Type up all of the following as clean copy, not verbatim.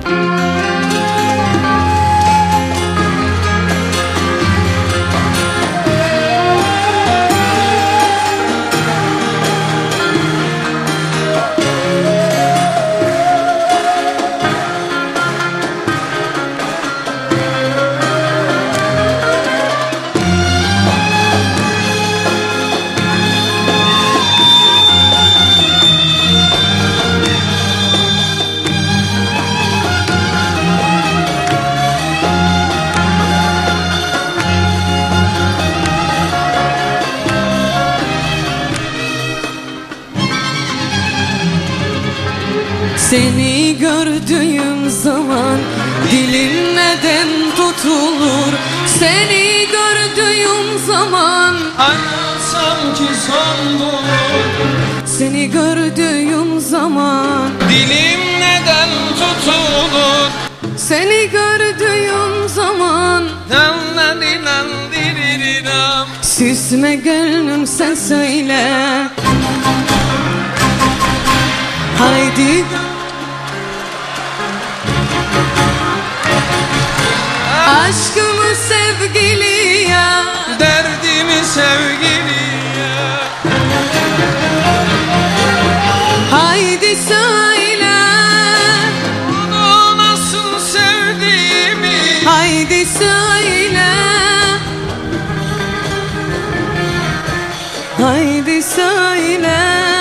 Seni gördüğüm zaman dilim neden tutulur? Seni gördüğüm zaman hayat sanki son bulur. Seni gördüğüm zaman dilim neden tutulur? Seni gördüğüm zaman süsme gönlüm sen söyle. Haydi aşkımı sevgiliye, derdimi sevgiliye. Haydi söyle onu nasıl sevdiğimi. Haydi söyle, haydi söyle.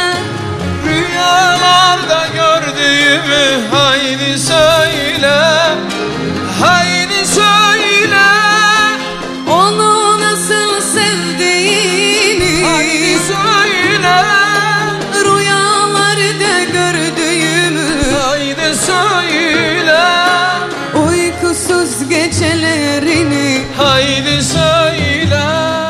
Rüyalarda gördüğümü haydi söyle. Haydi söyle Onu nasıl sevdiğini haydi söyle. Rüyalarda gördüğümü haydi söyle. Uykusuz gecelerini haydi söyle.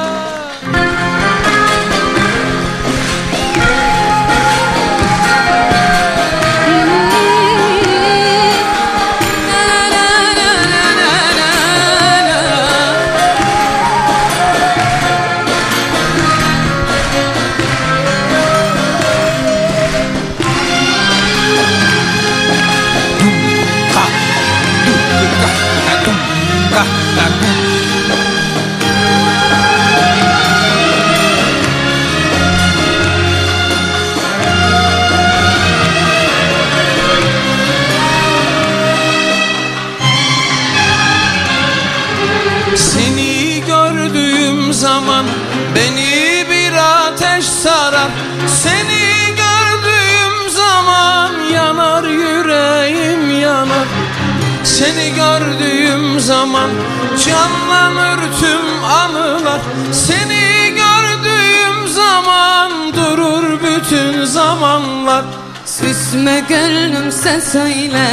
Seni gördüğüm zaman beni bir ateş sarar. Seni gördüğüm zaman yanar yüreğim yanar. Seni gördüğüm zaman canlanır tüm anılar. Seni gördüğüm zaman durur bütün zamanlar. Süsme gönlüm sen söyle.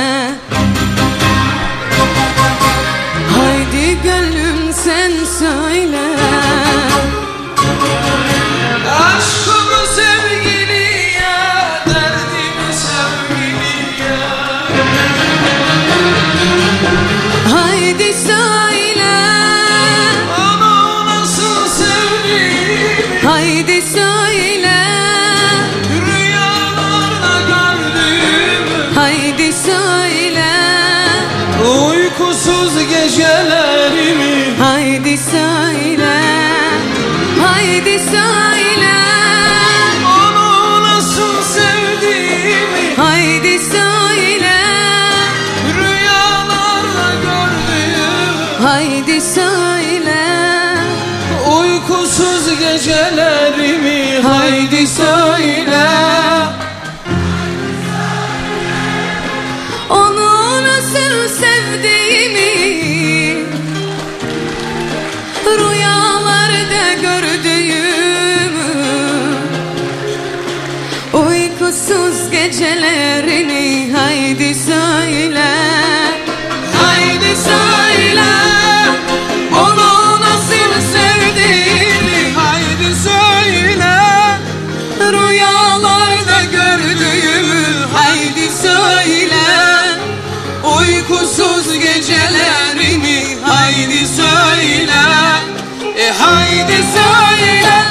Haydi gönlüm sen söyle. Aşkımı sevgiliye, derdimi sevgiliye. Haydi söyle Onu nasıl sevdiğimi. Haydi söyle Rüyalarda gördüğümü. Haydi söyle Uykusuz gecelerimi. Haydi söyle. Haydi söyle Onu nasıl sevdiğimi. Haydi söyle. Rüyalarda gördüğümü. Haydi söyle. Uykusuz gecelerimi. Haydi söyle. Onu nasıl sevdiğimi rüyalarda gördüğümü uykusuz gecelerini haydi söyle. Haydi söyle onu nasıl sevdiğimi Haydi söyle. rüyalarda gördüğümü haydi söyle. Uykusuz gecelerimi haydi söyle. Haydi söyle.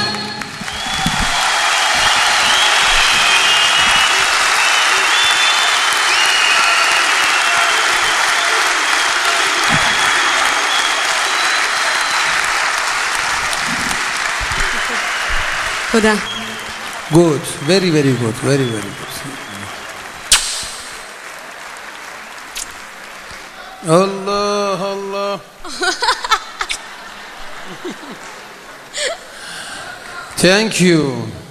خدا Good, very good, very good. Allah. Thank you.